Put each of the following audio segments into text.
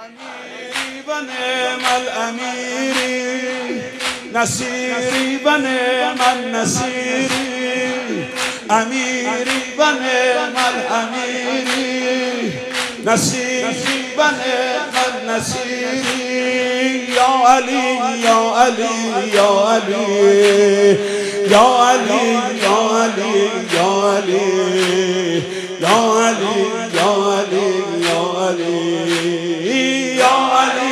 أميري ونعم الأميري نصيري ونعم النصيري أميري ونعم الأميري نصيري ونعم النصيري يا علي يا علي يا علي يا علي يا علي يا علي يا علي يا علي يا علي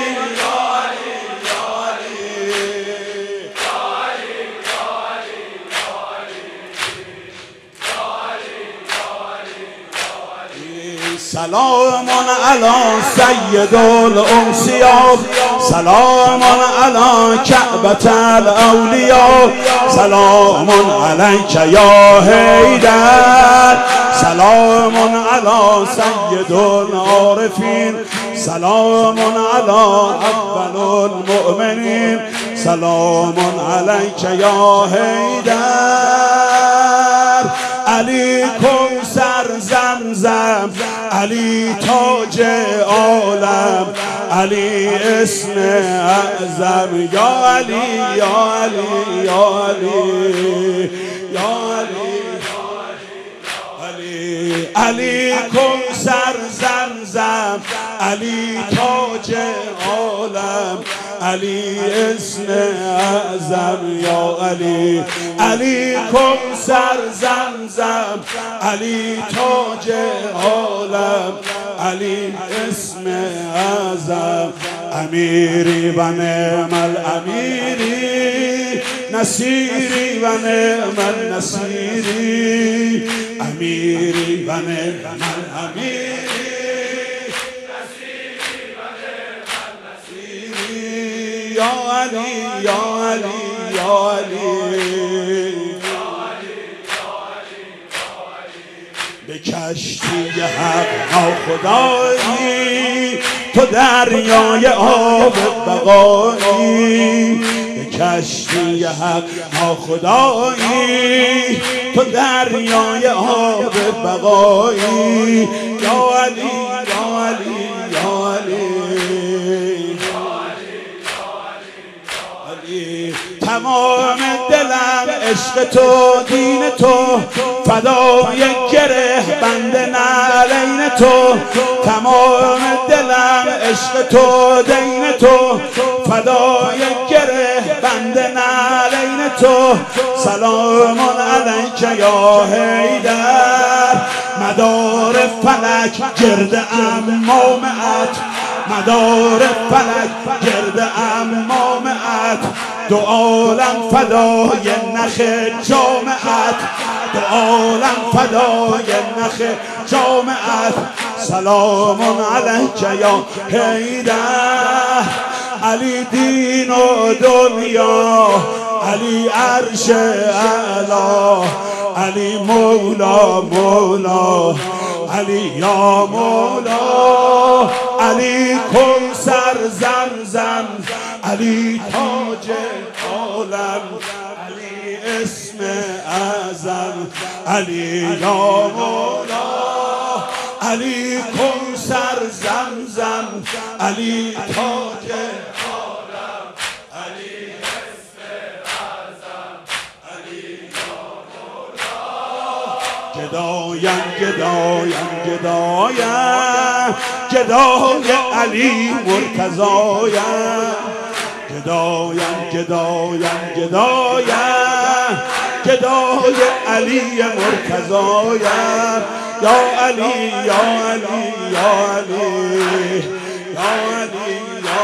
سلام على سيد الأنسياء سلام على كعبة الأولياء سلام عليك يا حيدر سلام على سيد العارفين سلام على أول المؤمنين سلام عليك يا حيدر علی کوثر زمزم علی تاج عالم علی اسم اعظم یا علی یا علی یا علی یا علی علی کوثر زمزم علی تاج عالم علی اسم اعظم یا علی علی کوثر زمزم علی تاج عالم علی اسم اعظم امیری و نعم الامیری نصیری و نعم النصیری امیری و نعم الامیری یا علی یا علی یا علی به کشتی حق ناخدایی تو دریای آب بقایی به کشتی حق ناخدایی تو دریای آب بقایی یا علی یا علی یا علی تمام دلم عشق تو دین تو فدای گره بند نعلین تو تمام دلم عشق تو دین تو فدای گره بند نعلین تو سلام علیک یا حیدر مدار فلک گرد امامت مدار فلک گرد امامت دو عالم فدای نخ جامعت دو عالم فدای نخ جامعت سلام علیک یا حیدر علی دین و دنیا علی عرش اعلا علی مولا مولا علی یا مولا علی کوثر زمزم علی تاج عالم علی اسم اعظم علی یا مولا علی کوثر زمزم علی تاج عالم علی اسم اعظم علی یا مولا گدایم گدایم گدایم گدای علی مرتضایم گدایم گدایم گدایم گدای علی مرتضایم یا علی یا علی یا علی یا علی یا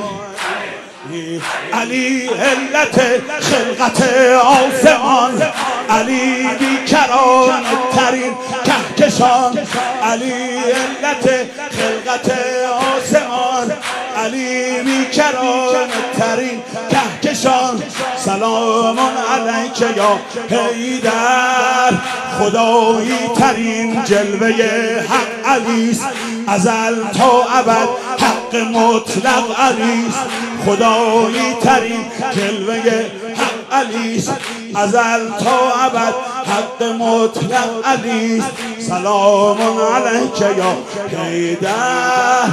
علی علی علت خلقت آسمان علی بیکران ترین کهکشان علی علت خلقت آسمان علی بیکران ترین کهکشان سلام علیک یا حیدر خدایی ترین جلوه حق علیست ازل تا ابد حق مطلق علیست خدایی ترین جلوه حق علیست ازل تا ابد حق مطلق علیست سلام علیک یا حیدر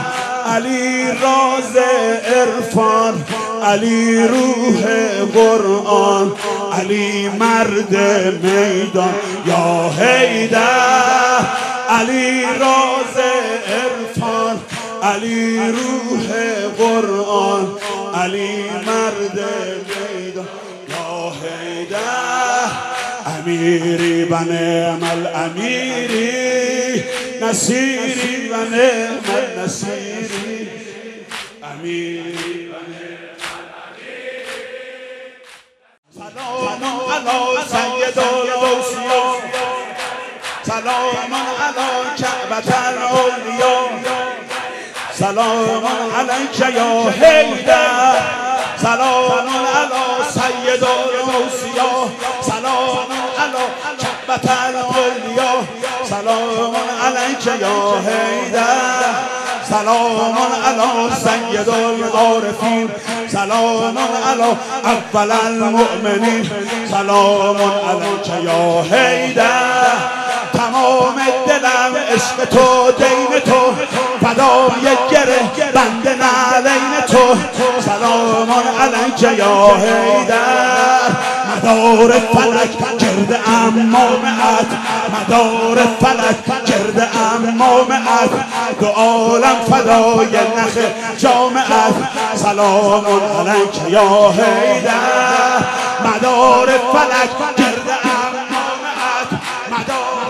علی راز عرفان، علی روح قرآن، علی مرد میدان یا حیدر. علی راز عرفان، علی روح قرآن، علی مرد میدان یا حیدر. امیری و نعم الامیری، نصیری و نعم النصیری. امیری و نعم الامیری. سلام علی سید الاوصیا، سلام علی کعبة الاولیاء، سلام علیک یا حیدر، سلام علی سید الاوصیا، سلام علی کعبة الاولیاء، سلام علیک یا حیدر، سلام علی سید العارفین، سلام علی اول المؤمنین، سلام علیک یا حیدر. تمام دلم عشق تو، دین تو، فدای گره بند نعلین تو، سلام علیک یا حیدر. مدار فلک گرد امامت، مدار فلک گرد امامت، دو عالم فدای نخ جامعت، سلام علیک یا حیدر. مدار فلک گرد امامت، مدار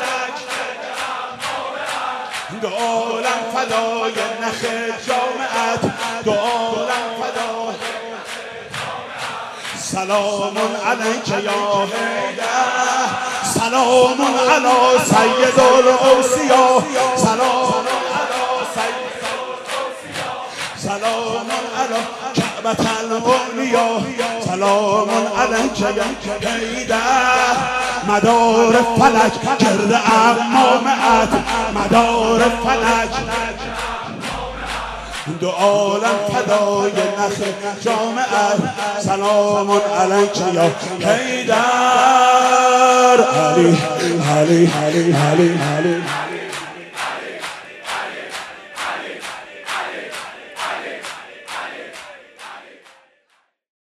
دو عالم فدای نخ جامعت، دو عالم فدای. سلام علیک یا حیدر، سلام علی سید الاوصیا، سلام علی سید الاوصیا، سلام علی کعبة الاولیاء، سلام علیک یا حیدر. مدار فلک گرد امامت، مدار فلک دو عالم فدای نخ جامعت، سلام علیک یا حیدر. علی علی علی علی علی